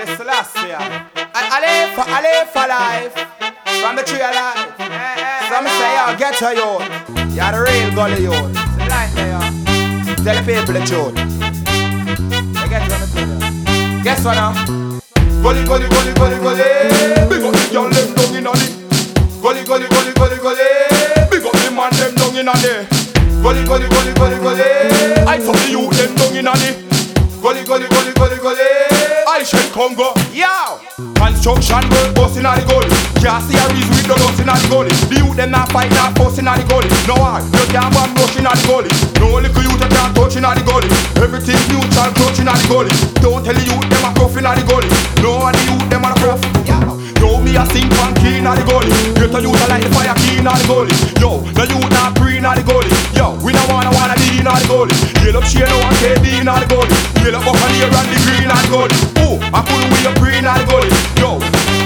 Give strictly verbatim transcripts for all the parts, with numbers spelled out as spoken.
Haile Selassie. I live for, I live for life. From the tree of life. Some say, yo, get her youth. You're the real gully youth. The light there, yo. Tell the people the truth. They get you on the table. Guess what now? Gully, gully, gully, gully, gully. Big up the girl, them down in a the. Gully, gully, gully, gully, gully. Big up the man, them down in a the. Gully, gully, gully, gully, gully. I saw the youth, them down in a the. Gully, gully, gully, gully, gully. I shall come go. Yo! Construction work bust inna the gully. Can't see a reason with no dust inna the gully. The youth them not fight, not fuss inna the gully. No hard, you can't bomb rush inna the gully. No little youth that can't touch inna the gully. Everything neutral clutch inna the gully. Don't tell the youth them a rough inna the gully. No one the youth them a rough. Yo, me a sing funky inna the gully. Get a youth a like the fire key inna the gully. Yo, the youth not pre inna the gully. Yo, we no wanna wanna be inna the gully. Yell up share no one K D inna the gully. Yell up up and here and the green inna the gully. Oh, I couldn't we a pre inna the gully. Yo.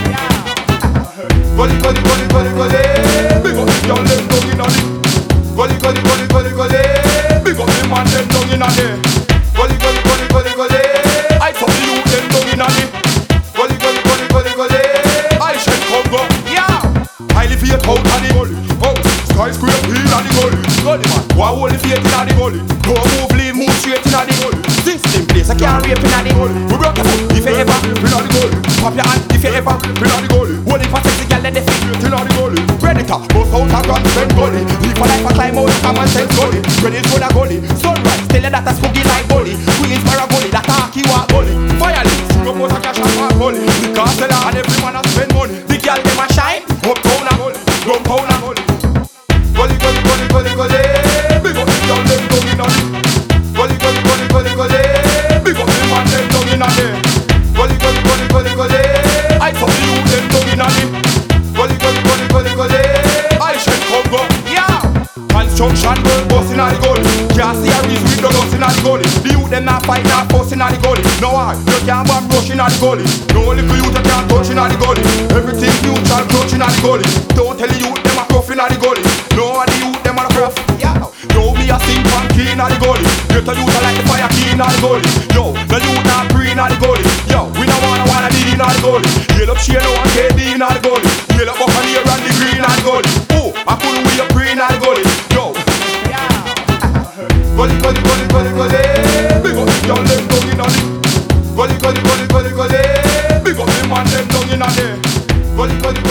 Gully, gully, gully, gully, gully. Big up the girl, them down inna the. Gully, gully, gully, gully, gully. Big up the man, them down inna the. Gully, gully, gully, gully, gully. I saw the youth, them down inna the. Gully, gully, gully, gully, gully. I shall come go. Yeah. I live here out of the gully. Oh, skyscraper inna the gully. Gully man, why hold the faith inna the gully? No move, leave, move straight inna the gully. System place, I can't rape inna the gully. We broke your foot if you ever inna the gully. Pop your hand if you ever inna the gully. Hold it for sexy girl, let the feet inna the gully. Predator, bust out a gun, spend gully. Live for life, a climb out, common sense gully. Ready for the gully. Sunrise, tell you that a spooky like gully. Queens for a gully, that a key walk gully. Fireless, no more a cash and gully. The castle and every man a spend money. The girl them a shine, uptown a gully, downtown a gully. Gully, gully, gully, gully, gully. Big up the girl them down inna the. Gully, gully, gully, gully, gully. Big up the man them down inna the. Gully, gully, gully, gully, gully. I saw the youth them down inna the. Gully, gully, gully, gully, gully. I shall come go. Yeah. Construction work bust inna the gully. Can't see a reason with no dust inna the gully. The youth them not fight, not fuss inna the gully. No hard, you can't bomb rush inna the gully. No little youth that can't touch inna the gully. Everything neutral clutch inna the gully. Don't tell the youth them a rough inna the gully. No one the youth them a rough. Yo, me a sing funky inna the gully. Get a youth a like the fire key inna the gully. Yo, the youth not pre inna the gully. Yo, we no wanna wanna be inna the gully. Yell up share no one K D inna the gully. Yell up up and here and the green inna the gully. Oh, I couldn't we a pre inna the gully. Yo. Gully, gully, gully, gully, gully. Big up the girl, them down inna the. Gully, gully, gully, gully, gully. Big up the man, them down inna the. Gully, gully.